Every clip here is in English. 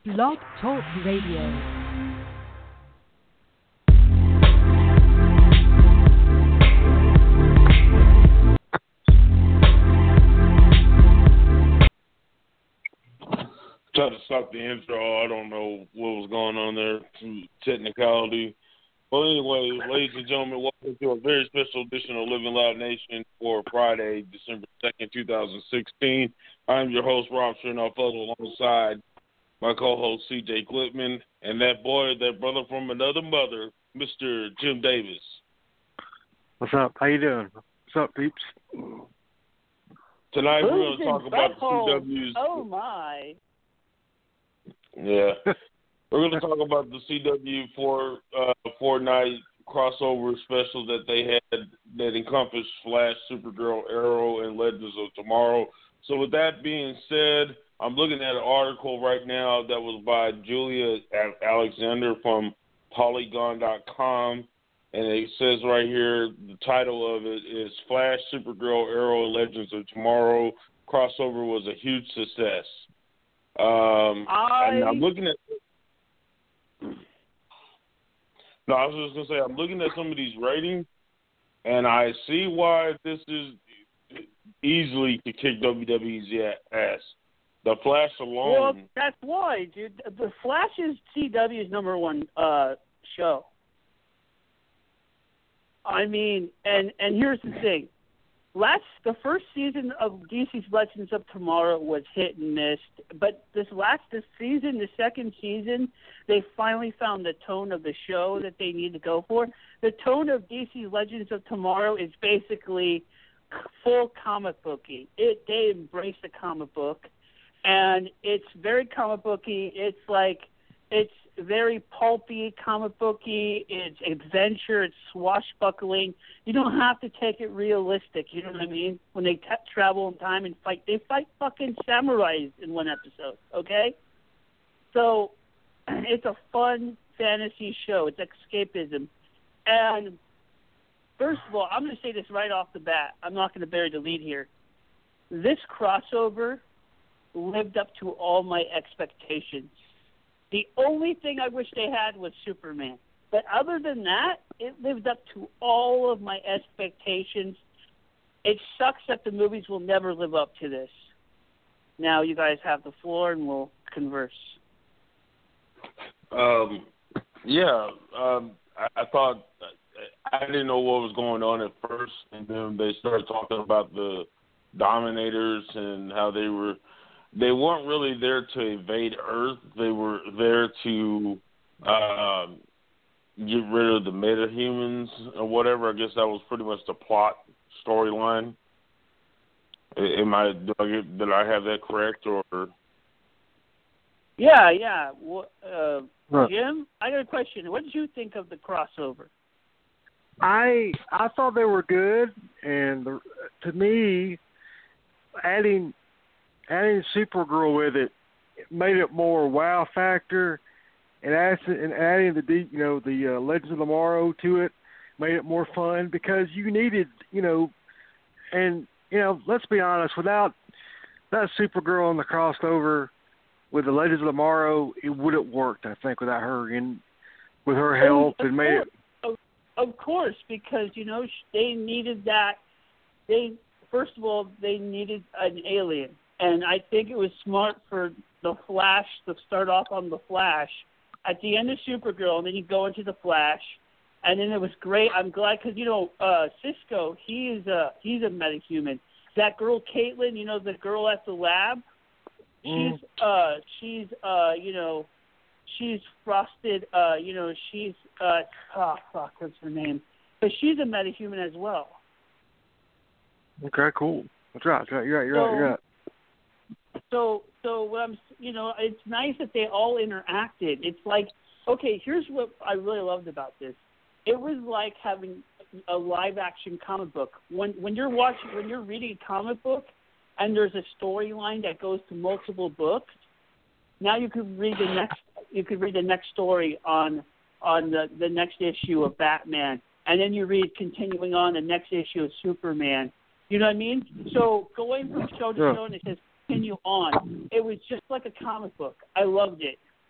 Blog Talk Radio. Try to stop the intro. I don't know what was going on there. Some technicality. But anyway, ladies and gentlemen, welcome to a very special edition of Living Loud Nation for Friday, December 2nd, 2016. I'm your host, Rob Chernoff, alongside my co-host, CJ Clipman, and that brother from another mother, Mr. Jim Davis. What's up? How you doing? What's up, peeps? Tonight we're going to talk about the CW's... Oh, my. Yeah. We're going to talk about the CW four-night crossover special that they had that encompassed Flash, Supergirl, Arrow, and Legends of Tomorrow. So with that being said, I'm looking at an article right now that was by Julia Alexander from Polygon.com, and it says right here, the title of it is Flash, Supergirl, Arrow, and Legends of Tomorrow crossover was a huge success. And I'm looking at... No, I was just going to say, I'm looking at some of these ratings, and I see why this is easily to kick WWE's ass. The Flash alone. Well, that's why, dude. The Flash is CW's number one show. I mean, and here's the thing. The first season of DC's Legends of Tomorrow was hit and miss, but this season, the second season, they finally found the tone of the show that they need to go for. The tone of DC's Legends of Tomorrow is basically full comic booky. They embrace the comic book, and it's very comic booky. It's very pulpy, comic booky. It's adventure. It's swashbuckling. You don't have to take it realistic. You know what I mean? When they travel in time and fight, they fight fucking samurais in one episode. Okay, so it's a fun fantasy show. It's escapism. And first of all, I'm going to say this right off the bat. I'm not going to bury the lead here. This crossover lived up to all my expectations. The only thing I wish they had was Superman. But other than that, it lived up to all of my expectations. It sucks that the movies will never live up to this. Now you guys have the floor and we'll converse. I thought I didn't know what was going on at first, and then they started talking about the Dominators and how they weren't really there to invade Earth. They were there to get rid of the metahumans or whatever. I guess that was pretty much the plot storyline. Did I have that correct? Or Yeah. Well, Jim, I got a question. What did you think of the crossover? I thought they were good, and to me, adding Supergirl with it made it more wow factor, and adding the Legends of Tomorrow to it made it more fun because you needed let's be honest, without that Supergirl on the crossover with the Legends of Tomorrow, it wouldn't worked. I think without her and with her help and made it. Of course, because they needed that. First of all, they needed an alien. And I think it was smart for the Flash to start off on the Flash at the end of Supergirl, and then you go into the Flash, and then it was great. I'm glad because Cisco, he's a metahuman. That girl Caitlin, the girl at the lab, she's frosted. What's her name? But she's a metahuman as well. Okay, cool. That's right. You're right. So what it's nice that they all interacted. It's like, okay, here's what I really loved about this. It was like having a live action comic book. When you're reading a comic book and there's a storyline that goes to multiple books, now you could read the next story on the next issue of Batman, and then you read continuing on the next issue of Superman. You know what I mean? So going from show to show, and it says continue on. It was just like a comic book. I loved it.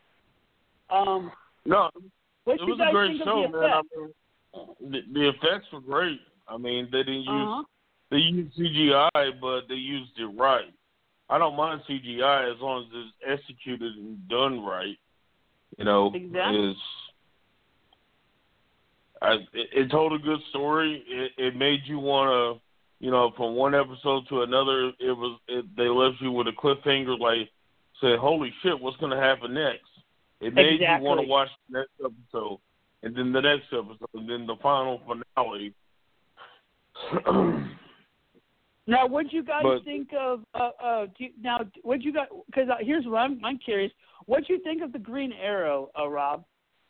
No, what it you was guys a great think show, of the man. I effects? mean, the effects were great. I mean, they didn't use they used CGI, but they used it right. I don't mind CGI as long as it's executed and done right. You know, Exactly. It told a good story. It made you want to, you know, from one episode to another. They left you with a cliffhanger, like, say, holy shit, what's going to happen next? It made you want to watch the next episode, and then the next episode, and then the final finale. Now, what'd you guys think of? What'd you guys? Because here's what I'm curious. What'd you think of the Green Arrow, Rob?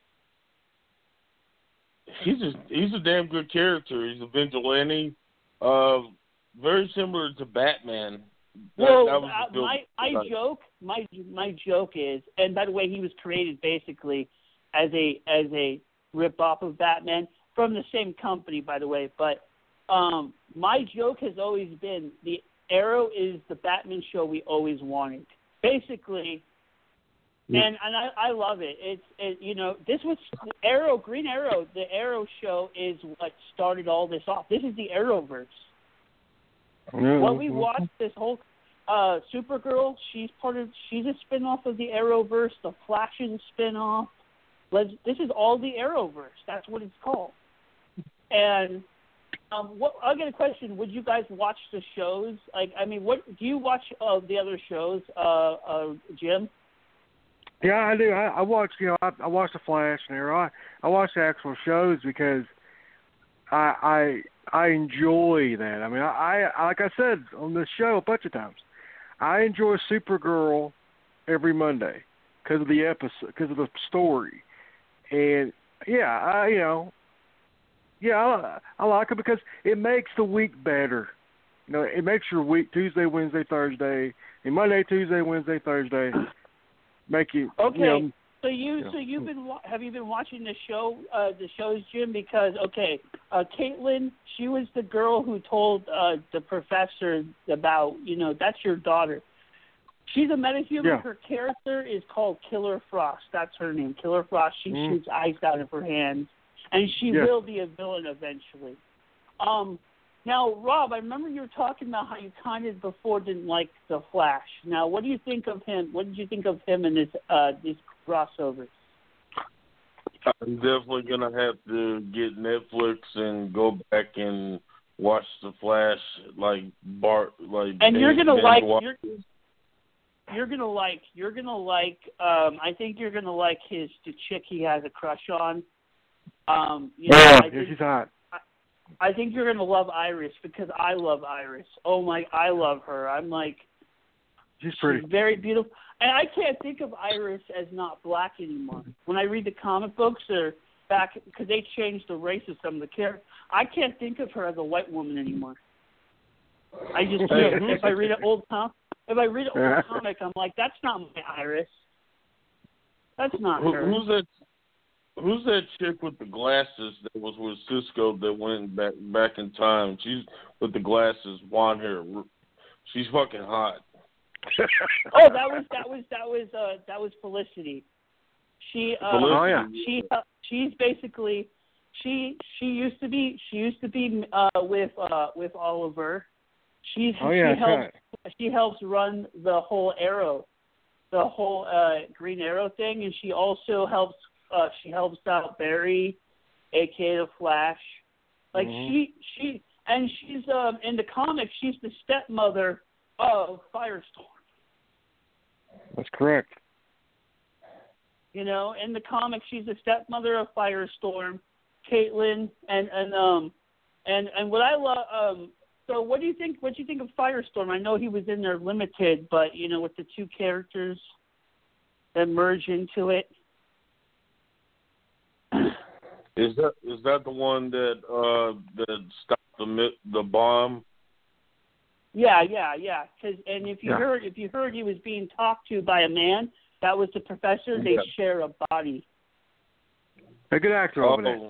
He's a damn good character. He's a vigilante, very similar to Batman. Well, my joke is, and by the way, he was created basically as a rip off of Batman from the same company, by the way. But my joke has always been the Arrow is the Batman show we always wanted, basically. And I love it. It's you know, this was Arrow, Green Arrow. The Arrow show is what started all this off. This is the Arrowverse. What we watched this whole Supergirl, she's a spinoff of the Arrowverse. The Flash is a spinoff. This is all the Arrowverse. That's what it's called. And I got a question. Would you guys watch the shows? Like, I mean, what do you watch the other shows, Jim? Yeah, I do. I watch. You know, I watch the Flash and Arrow. I watch the actual shows because I enjoy that. I mean, I like I said on this show a bunch of times, I enjoy Supergirl every Monday because of the episode, because of the story, and I like it because it makes the week better. You know, it makes your week Tuesday, Wednesday, Thursday, and Monday, Tuesday, Wednesday, Thursday. Make you okay. You know, so you've been have you been watching the shows, Jim? Because Caitlin, she was the girl who told the professor about, you know, that's your daughter. She's a metahuman. Yeah. Her character is called Killer Frost. That's her name, Killer Frost. She shoots ice out of her hands, and she will be a villain eventually. Now, Rob, I remember you were talking about how you kind of before didn't like the Flash. Now, what do you think of him? What did you think of him in these crossovers? I'm definitely gonna have to get Netflix and go back and watch the Flash, like Bart, like. And you're gonna like. I think you're gonna like the chick he has a crush on. She's hot. I think you're going to love Iris because I love Iris. Oh, my, I love her. I'm like, she's pretty. She's very beautiful. And I can't think of Iris as not black anymore. When I read the comic books, they're back, because they changed the race of some of the characters. I can't think of her as a white woman anymore. I just can't. If I read an old comic, I'm like, that's not my Iris. That's not her. Who's that chick with the glasses that was with Cisco that went back in time? She's with the glasses, blonde hair. She's fucking hot. Oh, that was Felicity. She's basically she used to be with Oliver. She helps run the whole Green Arrow thing, and she also helps out Barry, aka the Flash. Like she's in the comics, she's the stepmother of Firestorm. That's correct. You know, in the comics, she's the stepmother of Firestorm, Caitlin, and what I love. So what do you think? What do you think of Firestorm? I know he was in there limited, but you know, with the two characters that merge into it. Is that the one that stopped the bomb? Yeah. If you heard he was being talked to by a man, that was the professor. They share a body. A good actor over there.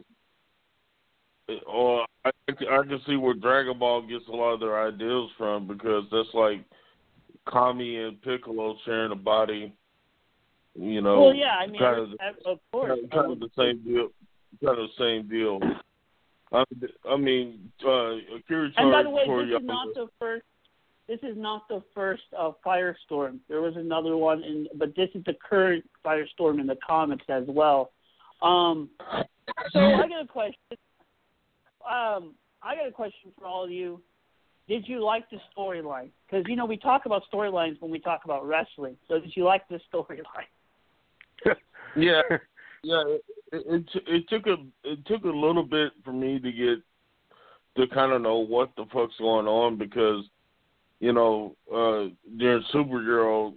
Oh, I can see where Dragon Ball gets a lot of their ideas from, because that's like Kami and Piccolo sharing a body. You know, well, yeah, I mean, of course, kind of the same deal. Kind of the same deal. I mean, Akira and by the way, Toriyama. This is not the first Firestorm. There was another one, but this is the current Firestorm in the comics as well. So I got a question. I got a question for all of you. Did you like the storyline? Because we talk about storylines when we talk about wrestling. So did you like the storyline? Yeah. It took a little bit for me to kind of know what the fuck's going on, because during Supergirl,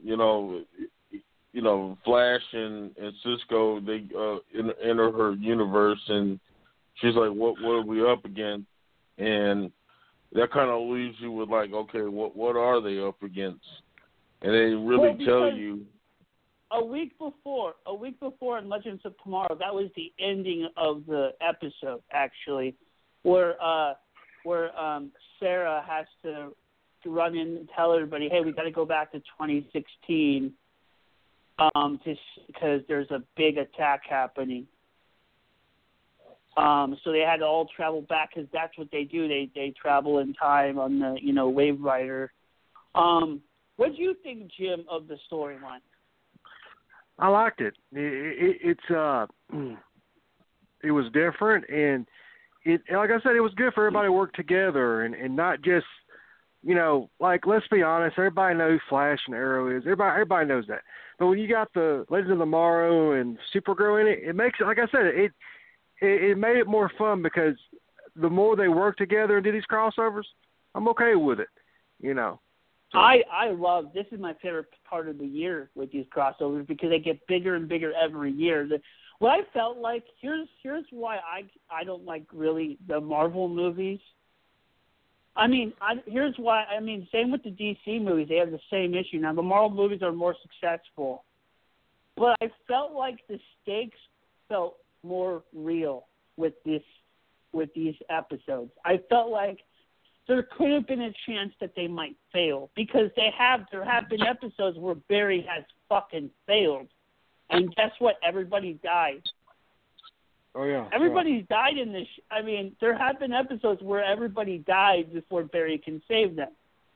Flash and Cisco, they enter her universe, and she's like, what are we up against? And that kind of leaves you with like, okay, what are they up against? And they really tell you. A week before in Legends of Tomorrow, that was the ending of the episode, actually, where Sarah has to run in and tell everybody, hey, we got to go back to 2016 because there's a big attack happening. So they had to all travel back, because that's what they do. They travel in time on the Wave Rider. What do you think, Jim, of the storyline? I liked it. It was different, and like I said, it was good for everybody to work together and not just, like, let's be honest, everybody knows who Flash and Arrow is. Everybody knows that. But when you got the Legends of Tomorrow and Supergirl in it, it makes it, like I said, it made it more fun, because the more they work together and do these crossovers, I'm okay with it, So. I love, this is my favorite part of the year with these crossovers, because they get bigger and bigger every year. What I felt like, here's why I don't like really the Marvel movies. Here's why. Same with the DC movies. They have the same issue. Now, the Marvel movies are more successful, but I felt like the stakes felt more real with these episodes. I felt like there could have been a chance that they might fail, because there have been episodes where Barry has fucking failed, and guess what? Everybody died. Oh yeah. Everybody's died in this. There have been episodes where everybody died before Barry can save them.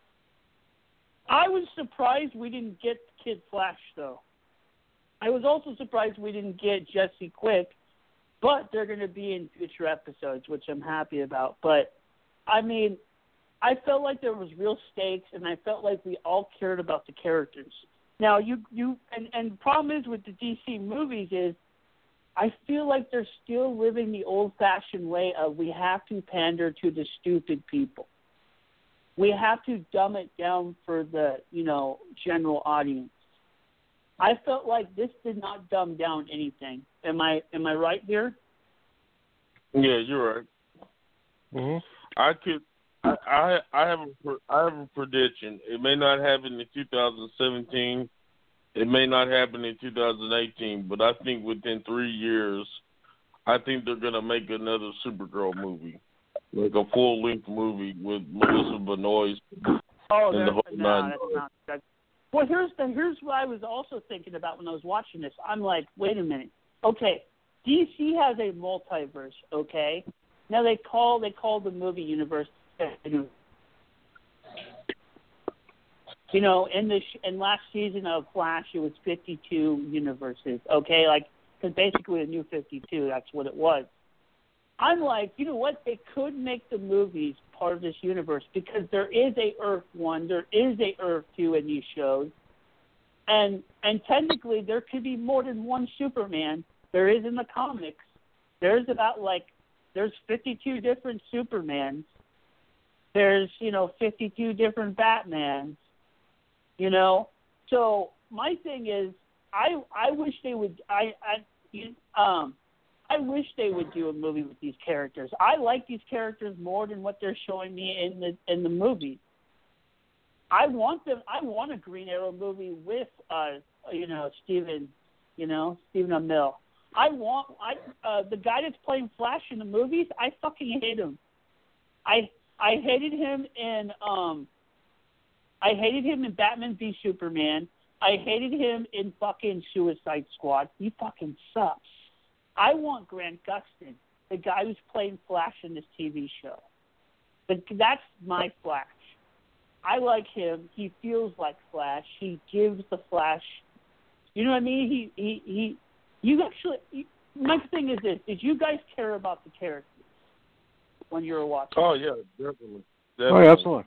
I was surprised we didn't get Kid Flash, though. I was also surprised we didn't get Jesse Quick, but they're going to be in future episodes, which I'm happy about. But I felt like there was real stakes, and I felt like we all cared about the characters. Now, and the problem is with the DC movies is I feel like they're still living the old-fashioned way of, we have to pander to the stupid people. We have to dumb it down for the, general audience. I felt like this did not dumb down anything. Am I right here? Yeah, you're right. Mm-hmm. I have a prediction. It may not happen in 2017. It may not happen in 2018. But I think within 3 years, I think they're gonna make another Supergirl movie, like a full-length movie with Melissa Benoist. And the whole nine. Well, here's what I was also thinking about when I was watching this. I'm like, wait a minute. Okay, DC has a multiverse. Okay, now they call the movie universe. In last season of Flash, it was 52 universes. Okay, because basically a new 52. That's what it was. I'm like, you know what? They could make the movies part of this universe, because there is a Earth 1, there is a Earth 2 in these shows, and technically there could be more than one Superman. There is in the comics. There's 52 different Supermans. There's 52 different Batmans. So my thing is, I wish they would. I wish they would do a movie with these characters. I like these characters more than what they're showing me in the movie. I want a Green Arrow movie with Stephen Amell. The guy that's playing Flash in the movies, I fucking hate him. I hated him in Batman v Superman. I hated him in fucking Suicide Squad. He fucking sucks. I want Grant Gustin, the guy who's playing Flash in this TV show. But that's my Flash. I like him. He feels like Flash. He gives the Flash. You know what I mean? My thing is this: did you guys care about the characters when you were watching? Oh yeah, definitely. Oh, yeah, absolutely.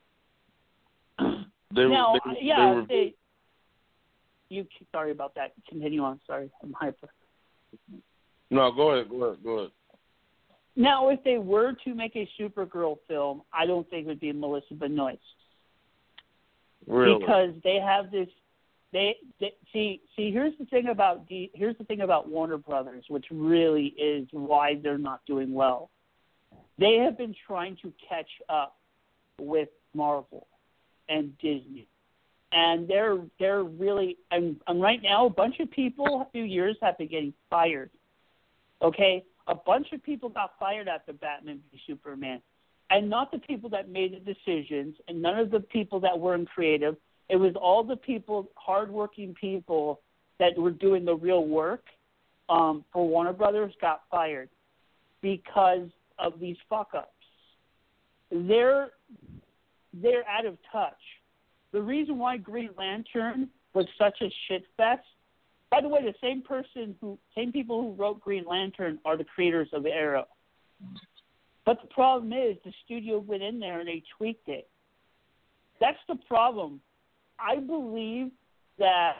Sorry about that. Continue on. Sorry, I'm hyper. No, go ahead. Now, if they were to make a Supergirl film, I don't think it would be Melissa Benoist. Really? Because they have this. See. Here's the thing about Warner Brothers, which really is why they're not doing well. They have been trying to catch up with Marvel and Disney, and they're really and right now a bunch of people a few years have been getting fired. Okay, a bunch of people got fired after Batman v Superman, and not the people that made the decisions, and none of the people that weren't creative. It was all the people, hardworking people that were doing the real work for Warner Brothers got fired because of these fuck-ups. They're out of touch. The reason why Green Lantern was such a shit fest, by the way, the same people who wrote Green Lantern are the creators of Arrow. But the problem is the studio went in there and they tweaked it. That's the problem. I believe that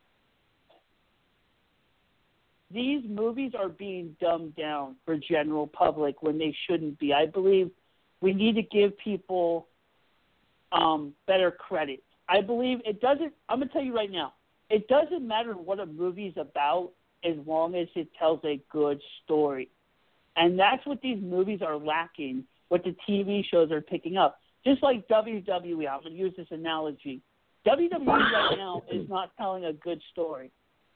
these movies are being dumbed down for general public when they shouldn't be. I believe we need to give people better credit. I believe it doesn't. I'm going to tell you right now, it doesn't matter what a movie's about as long as it tells a good story. And that's what these movies are lacking, what the TV shows are picking up. Just like WWE, I'm going to use this analogy. WWE right now is not telling a good story.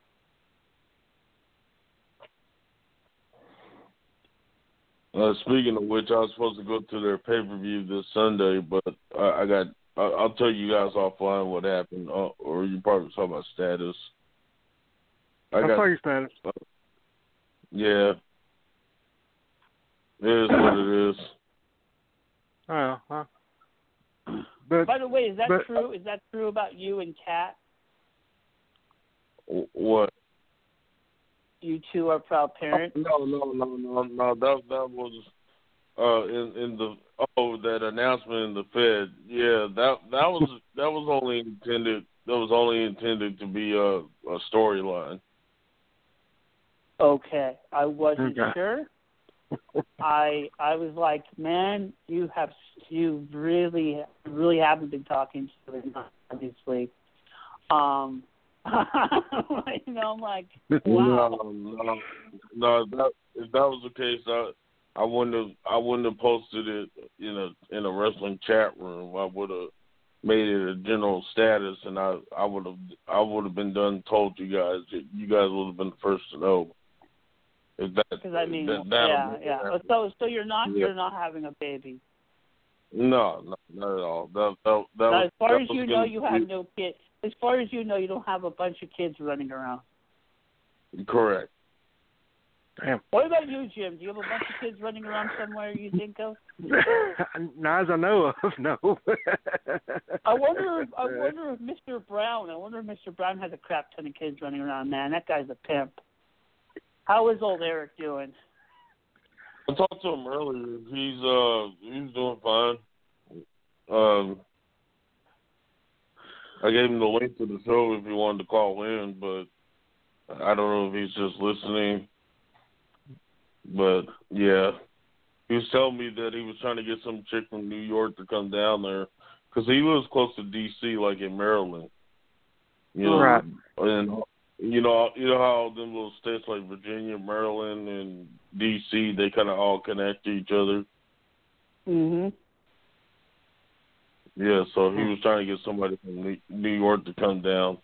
Speaking of which, I was supposed to go to their pay-per-view this Sunday, but I'll tell you guys offline what happened, or you probably saw my status. I saw your status. Yeah. It is what it is. Oh, huh. By the way, is that true? Is that true about you and Kat? What? You two are proud parents? No. That was in the that announcement in the Fed. Yeah, that was only intended. That was only intended to be a storyline. Okay, I wasn't sure. I was like, man, you really haven't been talking to them, obviously. I'm like, wow. No. If that was the case, I wouldn't have posted it in a wrestling chat room. I would have made it a general status, and I would have been told you guys. You guys would have been the first to know. Because I mean, yeah. So you're not having a baby. No, not at all. As far as you know, you have no kids. As far as you know, you don't have a bunch of kids running around. Correct. Damn. What about you, Jim? Do you have a bunch of kids running around somewhere you think of? Not as I know of, no. I wonder if Mr. Brown has a crap ton of kids running around, man. That guy's a pimp. How is old Eric doing? I talked to him earlier. He's doing fine. I gave him the link to the show if he wanted to call in, but I don't know if he's just listening. But yeah, he was telling me that he was trying to get some chick from New York to come down there because he lives close to D.C., like in Maryland. Right. And you know how them little states like Virginia, Maryland, and D.C., they kind of all connect to each other. Mhm. Yeah, so he was trying to get somebody from New York to come down.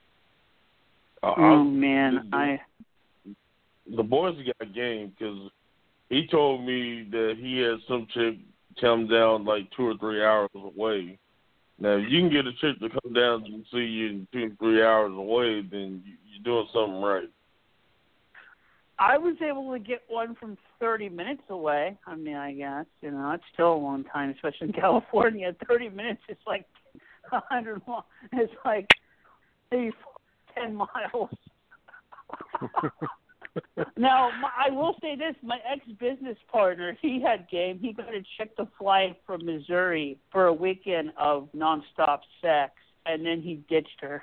The boys got game because he told me that he had some chick come down like 2 or 3 hours away, Now, if you can get a chick to come down and see you in 2 to 3 hours away, then you're doing something right. I was able to get one from 30 minutes away. I mean, I guess, it's still a long time, especially in California. 30 minutes is like 100 miles. It's like maybe 10 miles. Now, I will say this. My ex-business partner, he had game. He got a chick to fly from Missouri for a weekend of nonstop sex, and then he ditched her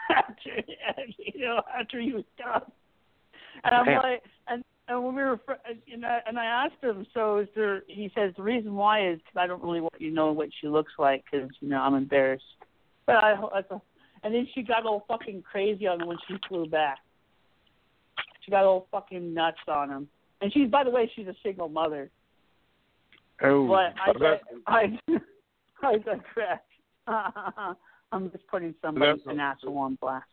after he was done. And I'm like, and when we were, and I asked him, so is there? He says the reason why is because I don't really want you to know what she looks like because I'm embarrassed. But and then she got all fucking crazy on him when she flew back. She got all fucking nuts on him, and by the way, she's a single mother. Oh, but I digress. I'm just putting an asshole on blast.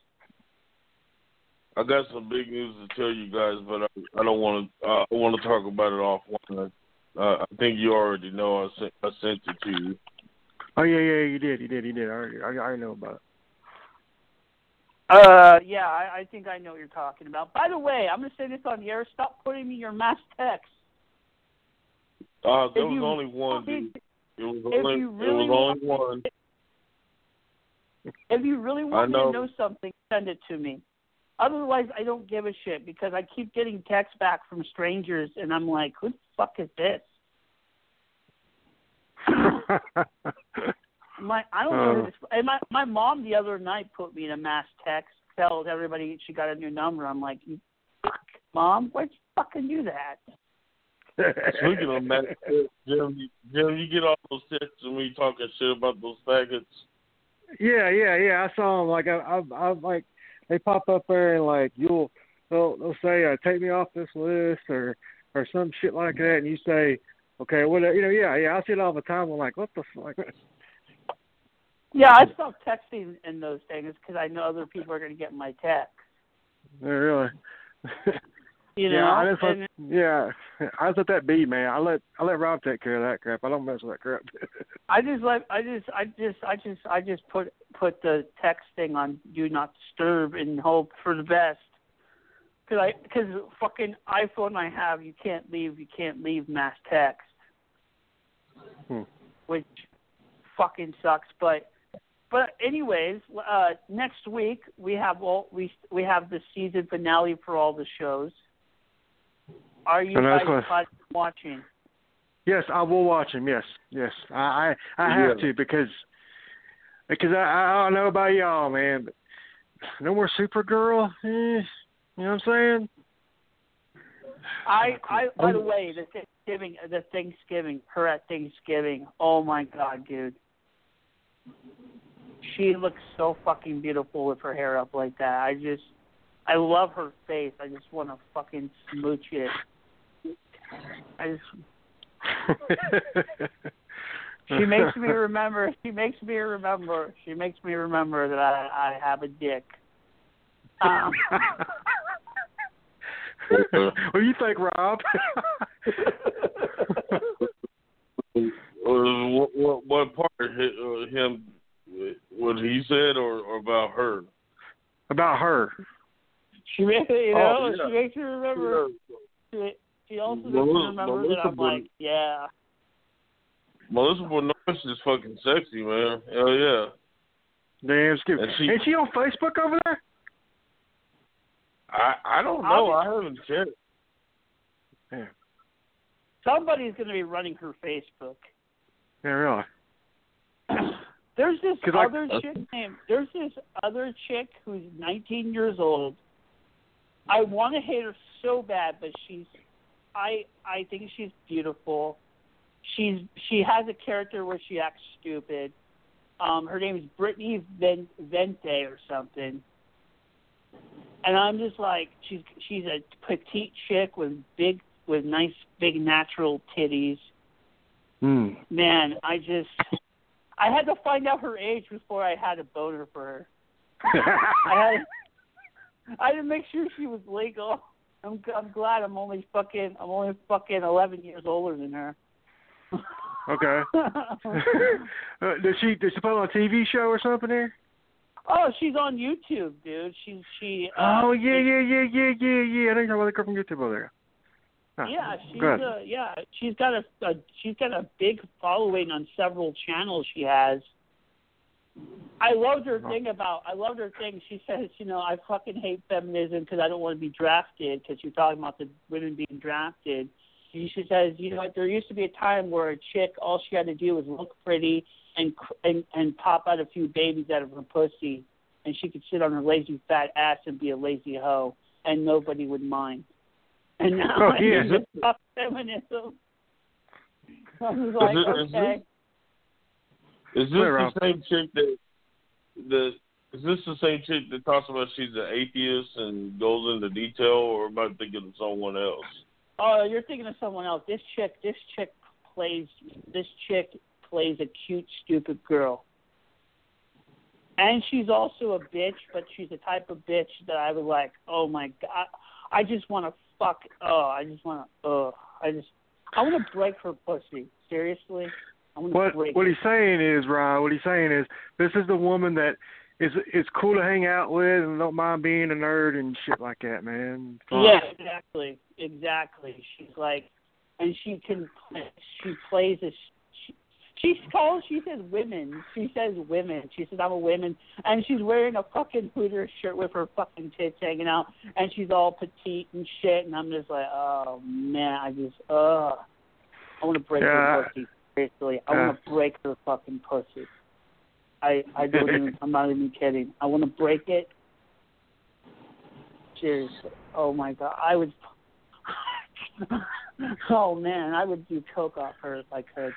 I got some big news to tell you guys, but I don't want to. I want to talk about it offline. I think you already know. I sent it to you. Oh yeah, you did. I already know about it. Yeah, I think I know what you're talking about. By the way, I'm going to say this on the air. Stop putting me your mass text. There was only one, dude. It was only one. If you really want me to know something, send it to me. Otherwise, I don't give a shit because I keep getting texts back from strangers, and I'm like, who the fuck is this? I don't know who this. And my mom the other night put me in a mass text, tells everybody she got a new number. I'm like, you fuck, Mom, why'd you fucking do that? Speaking of mass texts, Jim, you get all those texts and we talking shit about those faggots. Yeah. I saw them. Like I like they pop up there and like they'll say take me off this list or some shit like that, and you say okay, well yeah I see it all the time. I'm like, what the fuck? Yeah, I stopped texting in those things because I know other people are going to get my text. Yeah, really. I just let that be, man. I let Rob take care of that crap. I don't mess with that crap. I just put the text thing on do not disturb and hope for the best. Because fucking iPhone I have, you can't leave mass text, which fucking sucks. But anyways, next week we have the season finale for all the shows. Are you guys watching? Yes, I will watch them. Yes. I have to because I don't know about y'all, man. But no more Supergirl. You know what I'm saying? By the way, the Thanksgiving, her at Thanksgiving. Oh my God, dude. She looks so fucking beautiful with her hair up like that. I love her face. I just want to fucking smooch it. She makes me remember that I have a dick. What do you think, Rob? What part of him? What he said, or about her? About her. She makes she makes me remember. She also makes me remember that I'm like, yeah. Melissa Benoist is fucking sexy, man. Hell yeah. Damn, skip. Ain't she on Facebook over there? I don't know. I haven't checked. Yeah. Somebody's going to be running her Facebook. Yeah, really. There's this other chick who's 19 years old. I want to hate her so bad, but I think she's beautiful. She has a character where she acts stupid. Her name is Brittany Vente or something. And I'm just like, she's a petite chick with nice big natural titties. Man, I had to find out her age before I had a boner for her. I had to make sure she was legal. I'm glad I'm only fucking 11 years older than her. Okay. Does she put on a TV show or something there? Oh, she's on YouTube, dude. She. Oh yeah. I know you're talking about the girl from YouTube over there. Huh. Yeah, she's got a big following on several channels she has. I loved her thing. She says, I fucking hate feminism because I don't want to be drafted, because you're talking about the women being drafted. She says, there used to be a time where a chick, all she had to do was look pretty and pop out a few babies out of her pussy, and she could sit on her lazy fat ass and be a lazy hoe, and nobody would mind. And now it's just fuck feminism. I was like, okay. Is this the same chick is this the same chick that talks about she's an atheist and goes into detail, or am I thinking of someone else? Oh, you're thinking of someone else. This chick plays a cute, stupid girl. And she's also a bitch, but she's the type of bitch that I would like, oh my God, I just want to fuck, I want to break her pussy. Seriously? What he's saying is, Ryan, this is the woman that is cool to hang out with and don't mind being a nerd and shit like that, man. Fun. Yeah, exactly. She's like, and she plays she says women. She says I'm a woman, and she's wearing a fucking Hooters shirt with her fucking tits hanging out, and she's all petite and shit, and I'm just like, oh man, I want to break her pussy. Seriously, I want to break her fucking pussy. I'm not even kidding. I want to break it. Seriously. Oh my God. I would. Oh man, I would do coke off her if I could.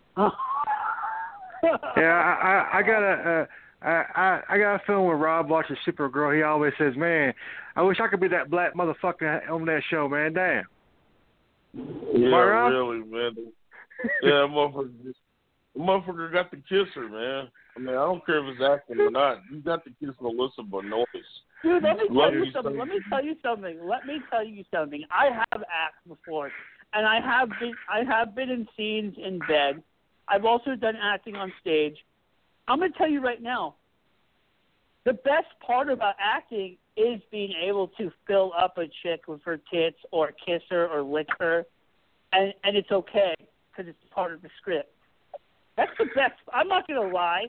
Yeah, I got a film where Rob watches Supergirl. He always says, "Man, I wish I could be that black motherfucker on that show, man. Damn." Yeah, really, man. Yeah, motherfucker got to kiss her, man. I mean, I don't care if it's acting or not. You got to kiss Melissa Benoist. Dude, let me tell you something. I have acted before, and I have been in scenes in bed. I've also done acting on stage. I'm going to tell you right now, the best part about acting is being able to fill up a chick with her tits or kiss her or lick her, and it's okay because it's part of the script. That's the best. I'm not going to lie.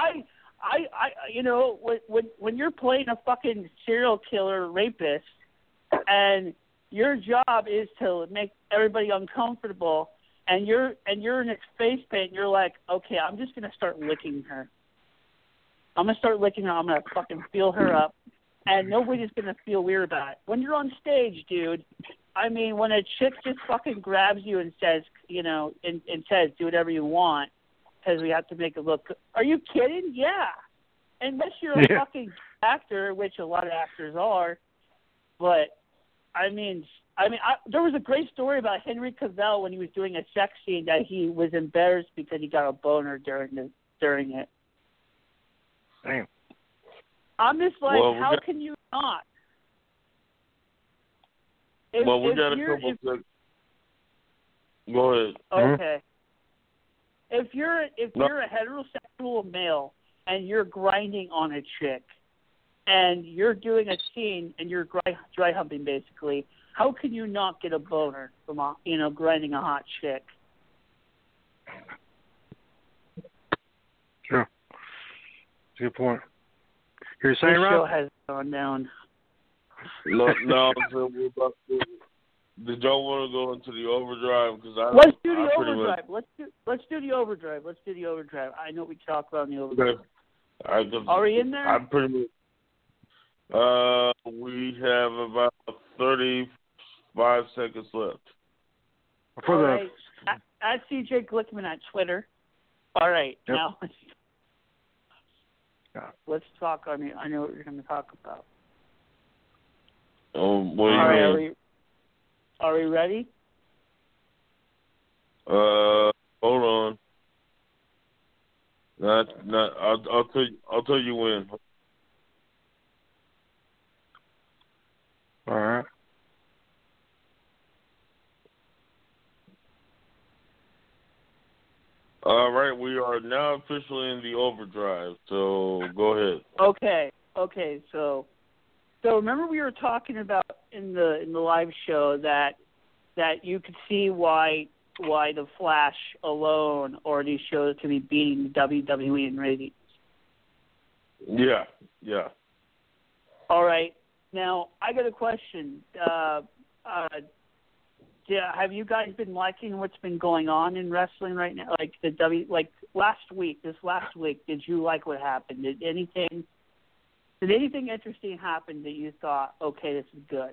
When you're playing a fucking serial killer rapist and your job is to make everybody uncomfortable, and you're in its face paint, and you're like, okay, I'm just going to start licking her. I'm going to fucking feel her up, and nobody's going to feel weird about it. When you're on stage, dude, I mean, when a chick just fucking grabs you and says, and says, do whatever you want, because we have to make it look good. Are you kidding? Yeah. Unless you're a fucking actor, which a lot of actors are. But, there was a great story about Henry Cavill when he was doing a sex scene that he was embarrassed because he got a boner during it. Damn. I'm just like, how can you not? We got a couple seconds. Go ahead. Okay. If you're a heterosexual male and you're grinding on a chick and you're doing a scene and you're dry humping basically, how can you not get a boner from grinding a hot chick? Sure. Good point. You're saying, Rob? Rob? Show has gone down. No. We're about to. Did y'all want to go into the overdrive? Let's do the overdrive. Let's do the overdrive. I know we talked about in the overdrive. Okay. Are we in there? I'm pretty much. We have about 35 seconds left. All right. At CJ Glickman at Twitter. All right. Yep. Now let's talk. I know what you're going to talk about. What do you mean? Are we ready? Hold on. I'll tell you when. All right. All right, we are now officially in the overdrive, so go ahead. Okay. So remember we were talking about in the live show that you could see why the Flash alone or these shows could be beating WWE in ratings. Yeah. All right. Now I got a question. Have you guys been liking what's been going on in wrestling right now? Like this last week, did you like what happened? Did anything interesting happen that you thought, okay, this is good?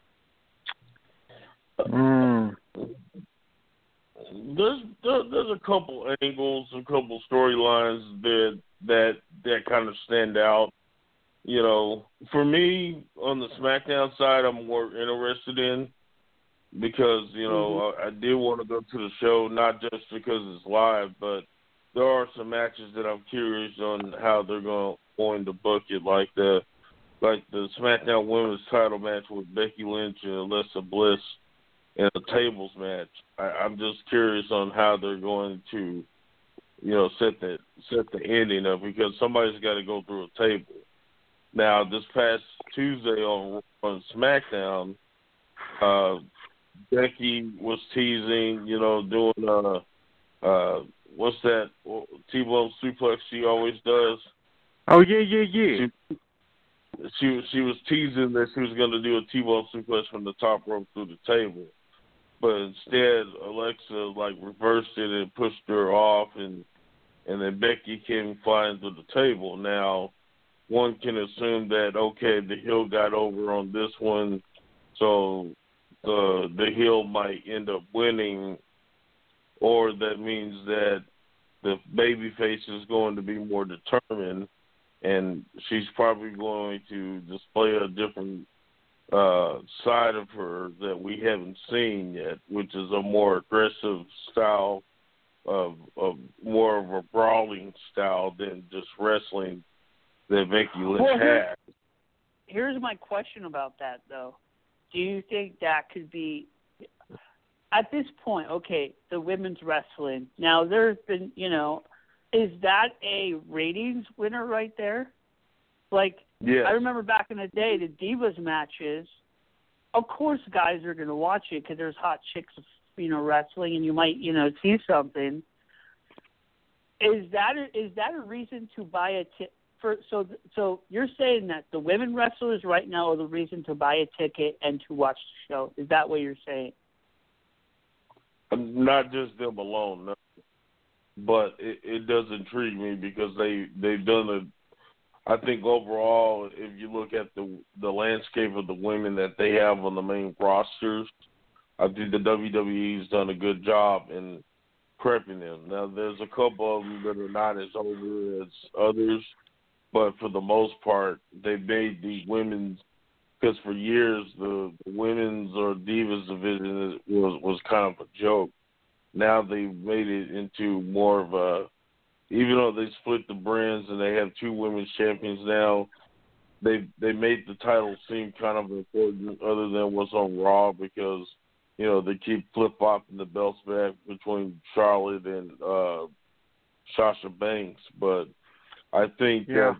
There's a couple angles, a couple storylines that kind of stand out. You know, for me on the SmackDown side, I'm more interested in. Because, you know, I did want to go to the show, not just because it's live, but there are some matches that I'm curious on how they're going to book it, like the SmackDown Women's title match with Becky Lynch and Alexa Bliss in a tables match. I'm just curious on how they're going to, you know, set the ending up, because somebody's got to go through a table. Now, this past Tuesday on SmackDown, Becky was teasing, you know, doing what's that T-bone suplex she always does? Oh yeah. She was teasing that she was going to do a T-bone suplex from the top rope through the table, but instead Alexa reversed it and pushed her off, and then Becky came flying through the table. Now, one can assume that the heel got over on this one, so the heel might end up winning, or that means that the babyface is going to be more determined, and she's probably going to display a different side of her that we haven't seen yet, which is a more aggressive style, of more of a brawling style than just wrestling that Becky Lynch had. Here's my question about that, though. Do you think that could be, at this point, the women's wrestling, now there's been, you know, is that a ratings winner right there? Yes. I remember back in the day, the Divas matches, of course guys are going to watch it because there's hot chicks, you know, wrestling, and you might, you know, see something. Is that a reason to buy a ticket? So you're saying that the women wrestlers right now are the reason to buy a ticket and to watch the show. Is that what you're saying? Not just them alone, no. But it does intrigue me because they've done I think overall, if you look at the landscape of the women that they have on the main rosters, I think the WWE's done a good job in prepping them. Now, there's a couple of them that are not as over as others, but for the most part, they made the women's, because for years the women's or divas division was kind of a joke. Now they've made it into more of a, even though they split the brands and they have two women's champions now, they made the title seem kind of important other than what's on Raw, because, you know, they keep flip-flopping the belts back between Charlotte and Sasha Banks. But I think that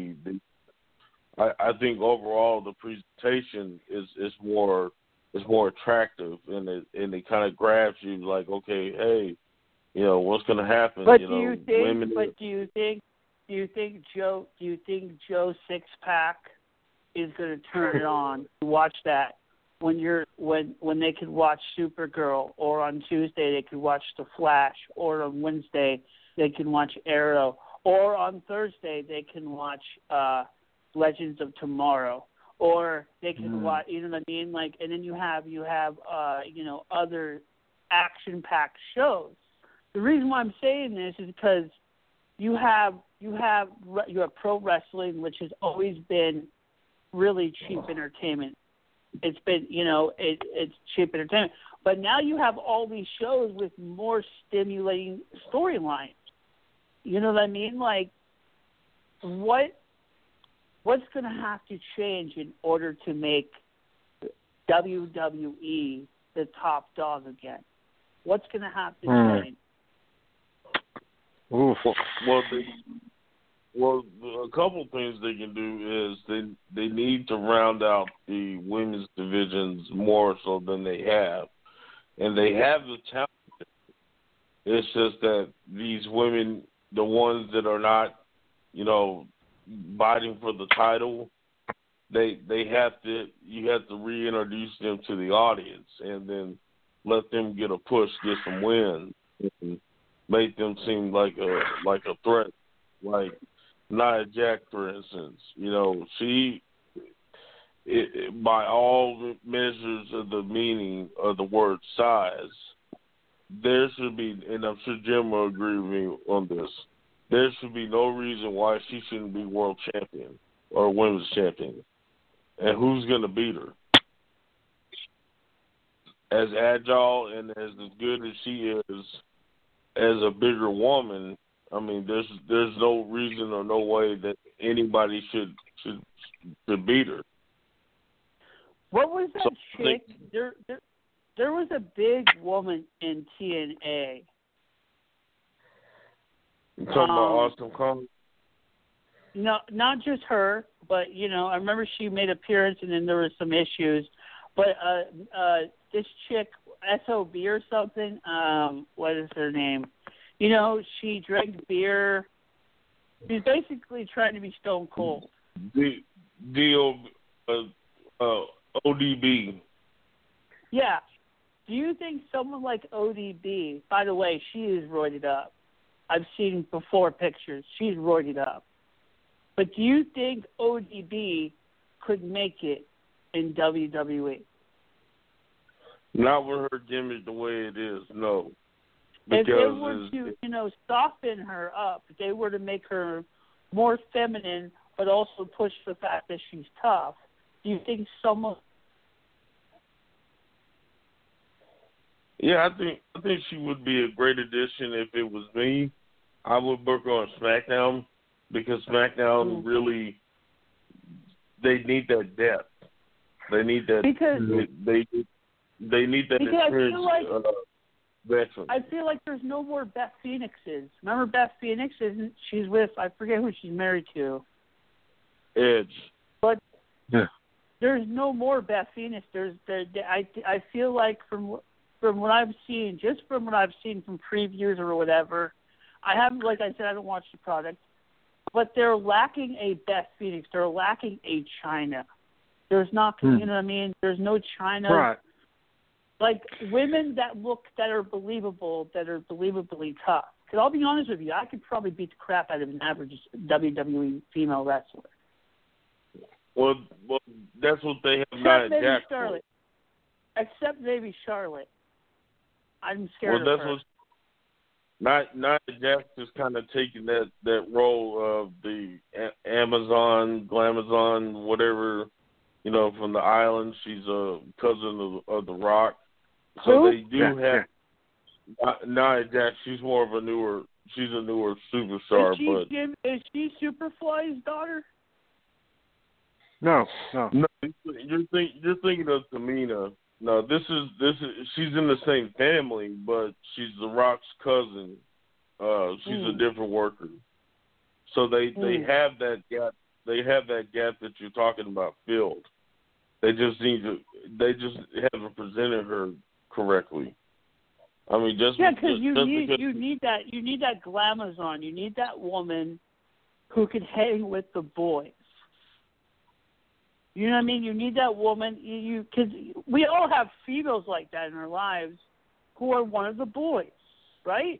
I think overall the presentation is more attractive, and it kind of grabs you like, okay, hey, you know, what's going to happen? But you do know, you think? women. But do you think Joe Sixpack is going to turn it on to watch that when they could watch Supergirl, or on Tuesday they could watch The Flash, or on Wednesday they can watch Arrow, or on Thursday they can watch Legends of Tomorrow, or they can watch, you know what I mean? Like, and then you have you know, other action-packed shows. The reason why I'm saying this is because you have pro wrestling, which has always been really cheap entertainment. It's been, you know, it's cheap entertainment. But now you have all these shows with more stimulating storylines. You know what I mean? Like, what's going to have to change in order to make WWE the top dog again? What's going to have to change? Oof. Well, a couple things they can do is they need to round out the women's divisions more so than they have, and they have the talent. It's just that these women, the ones that are not, biting for the title, you have to reintroduce them to the audience and then let them get a push, get some wins, and make them seem like a threat, like Nia Jax, for instance. She, by all the measures of the meaning of the word size, there should be, and I'm sure Jim will agree with me on this, there should be no reason why she shouldn't be world champion or women's champion. And who's going to beat her? As agile and as good as she is, as a bigger woman, I mean, there's no reason or no way that anybody should beat her. What was that chick? There was a big woman in TNA. You talking about Awesome Kong? No, not just her, but I remember she made an appearance, and then there was some issues. But this chick, SOB or something, what is her name? She drank beer. She's basically trying to be Stone Cold. ODB. Yeah. Do you think someone like ODB, by the way, she is roided up. I've seen before pictures. She's roided up. But do you think ODB could make it in WWE? Not with her gimmick the way it is, no. If they were to, soften her up, if they were to make her more feminine, but also push the fact that she's tough, do you think someone? Yeah, I think she would be a great addition if it was me. I would book her on SmackDown because SmackDown really, they need that depth. They need that. Because they need that experience. Veteran. I feel like there's no more Beth Phoenixes. Remember Beth Phoenix? She's with, I forget who she's married to. Edge. But there's no more Beth Phoenix. I feel like from what I've seen, just from what I've seen from previews or whatever, I haven't, like I said, I don't watch the product, but they're lacking a Beth Phoenix. They're lacking a China. There's not, you know what I mean? There's no China. Right. Like women that are believable, that are believably tough. Because I'll be honest with you, I could probably beat the crap out of an average WWE female wrestler. Well, that's what they have. Except maybe Charlotte. Except maybe Charlotte. I'm scared of her. Nia Jax is kind of taking that role of the Amazon, Glamazon, whatever, from the island. She's a cousin of The Rock. So they do have Nia Jax. She's more of a newer superstar. Is she Superfly's daughter? No. You're thinking of Tamina. No, this is she's in the same family, but she's The Rock's cousin. She's a different worker. So they have that gap. They have that gap that you're talking about filled. They just haven't presented her correctly. I mean, because you need that glamazon. You need that woman who can hang with the boys. You know what I mean? You need that woman. Because we all have females like that in our lives who are one of the boys, right?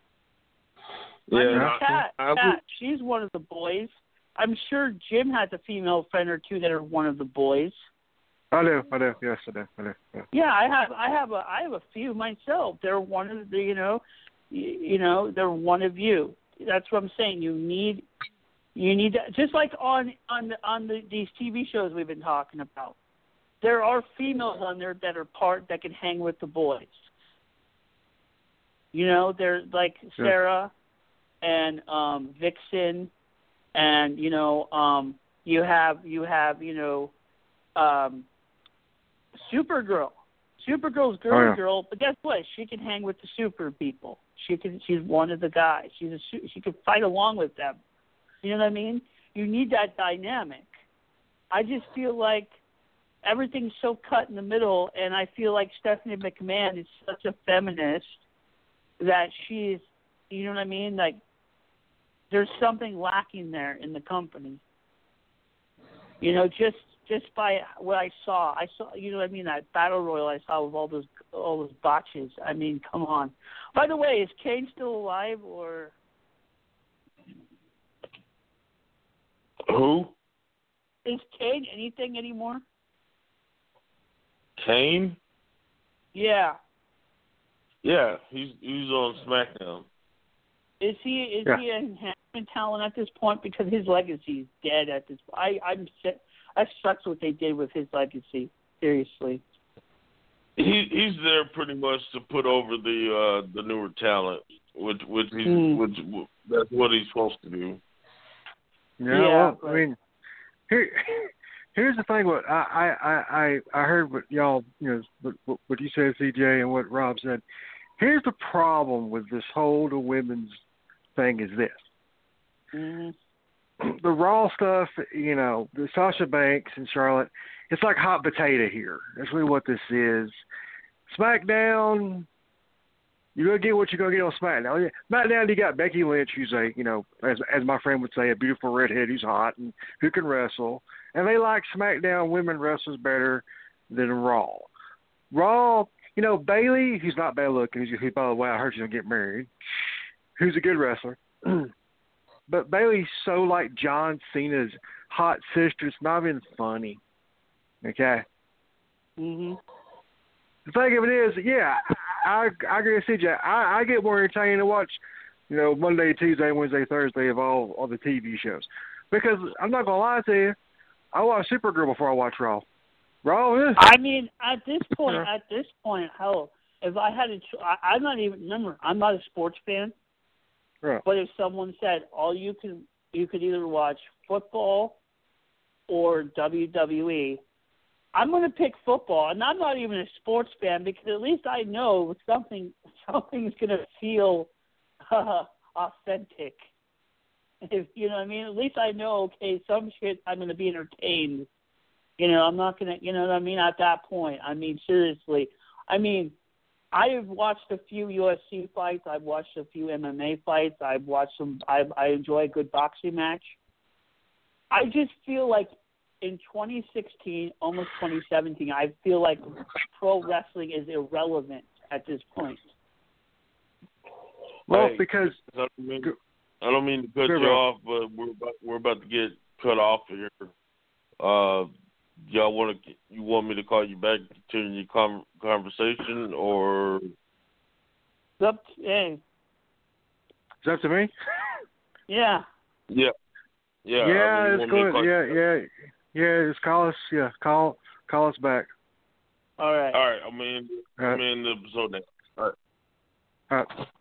Yeah. Kat, she's one of the boys. I'm sure Jim has a female friend or two that are one of the boys. I do. Yes, I do. Yeah, I have a few myself. They're one of the, they're one of you. That's what I'm saying. You need that, just like on these TV shows we've been talking about. There are females on there that can hang with the boys. They're like Sarah and Vixen, and you have Supergirl. Supergirl's girl, but guess what? She can hang with the super people. She's one of the guys. She can fight along with them. You know what I mean? You need that dynamic. I just feel like everything's so cut in the middle, and I feel like Stephanie McMahon is such a feminist that she's, you know what I mean? Like, there's something lacking there in the company. You know, just by what I saw, you know what I mean? That battle royal I saw with all those botches. I mean, come on. By the way, is Kane still alive or? Who? Is Kane anything anymore? Kane? Yeah. Yeah, he's on SmackDown. Is he a enhancement talent at this point? Because his legacy is dead at this point. That sucks what they did with his legacy. Seriously. He's there pretty much to put over the newer talent, which that's what he's supposed to do. Yeah, well, I mean, here's the thing. What I heard what y'all, you know, what you said, CJ, and what Rob said. Here's the problem with this whole the women's thing is this. Mm-hmm. The Raw stuff, you know, the Sasha Banks and Charlotte, it's like hot potato here. That's really what this is. SmackDown, you're going to get what you're going to get on SmackDown. SmackDown, you got Becky Lynch, who's a, you know, as my friend would say, a beautiful redhead who's hot and who can wrestle. And they like SmackDown women wrestlers better than Raw. Raw, you know, Bayley, who's not bad looking, who, by the way, I heard she's going to get married, who's a good wrestler. But Bayley's so like John Cena's hot sister, it's not even funny. Okay? Mm-hmm. The thing of it is, yeah, I agree with CJ. I get more entertained to watch, you know, Monday, Tuesday, Wednesday, Thursday of all the TV shows. Because I'm not going to lie to you, I watch Supergirl before I watch Raw. Raw is. I mean, at this point, hell, if I had to, I'm not even, remember, I'm not a sports fan. Right. But if someone said, you could either watch football or WWE, I'm going to pick football. And I'm not even a sports fan because at least I know something's going to feel authentic. If you know what I mean? At least I know, okay, some shit I'm going to be entertained. You know, I'm not going to, you know what I mean, at that point. I mean, seriously. I mean, I have watched a few UFC fights. I've watched a few MMA fights. I've watched some. I enjoy a good boxing match. I just feel like in 2016, almost 2017, I feel like pro wrestling is irrelevant at this point. Well, because I don't mean to cut you off, but we're about to get cut off here. Y'all you want me to call you back to continue your conversation, or? It's up to you. It's up to me? Yeah. Yeah. Yeah, it's good. Yeah, just call us. Yeah, call us back. All right. I'm in the episode now. All right.